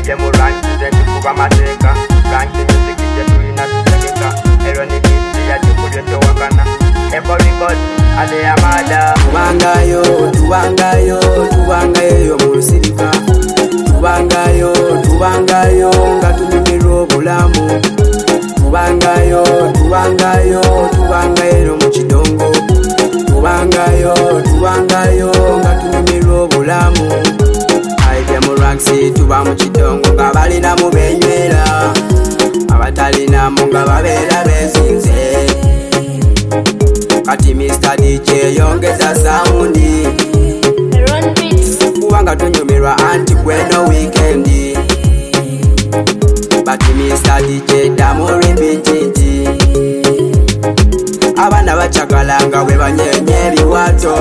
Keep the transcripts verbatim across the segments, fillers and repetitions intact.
aibye mu rank zentikuba mateka rank music je tulina tutegeka ero ni bisi ya tukulyo tewakana Echo Records ale amada tubangayo tubangayo tubangayo mu lusirika tubangayo tubangayo nga tunyumirwa obulamu tubangayo tubangayo tubangayo mu kidongo tubangayo tubangayo nga tunyumirwa obulamu aibye mu ranksi tuba mu kidongo nga balina mu benywera abatalina mu nga babeera bezinze kati mister D J yongeza saundi kubanga tunyumirwa anti kweno weekendi bati mister D J damu ripititi abana bachakalanga we banyenye ebiwato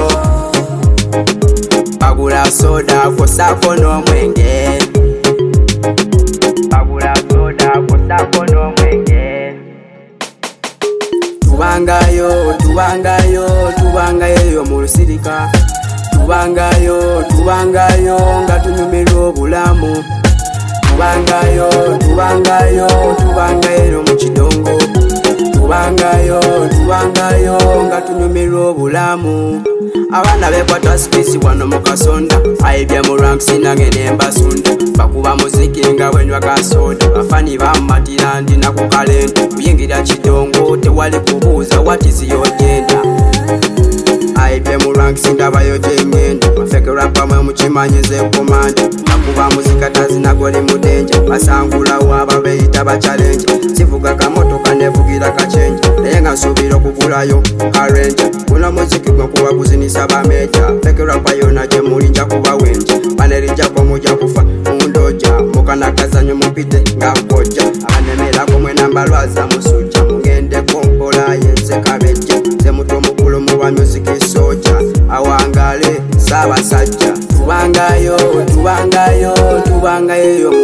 bagula soda kosako n'omwenge bagula soda kosako n'omwenge tubangayo tubangayo tubangayo mu lusirika tubangayo tubangayo nga tunyumirwa obulamu tubangayo tubangayo tubangayo mu kidongo tubangayo tubangayo nga tunyumirwa obulamu abana bekwata spisi wano mu kasonda aibye mu ranks nange nembasunda bakuba muziki nga bwenywa kasoda bafani bamumatira ndi naku kalenda kuyingira kidongo tewali kubuuza what is your gender aibye mu ranks ndabayo jengenda bafeke rapa mwe mukimanyize komanda bakuba muzika tazinagoli mudenja basangula waba beyita bachallenge sivuga kamotoka nevugira kachenja naye nga nsubira okugulayo karenja kuna muziki gwe kuba guzinisa bameja feke rapa yona gye mulinja kuba wenja banerijako mujja kufa mundoja mukana kazanyo mupite nga mpojja abanemerako mwe nambalwaza musujja mugende kompola yense kabejja ze muto mukulu muba music soja awangale sabasajja tubangayo tubangayo tubangayo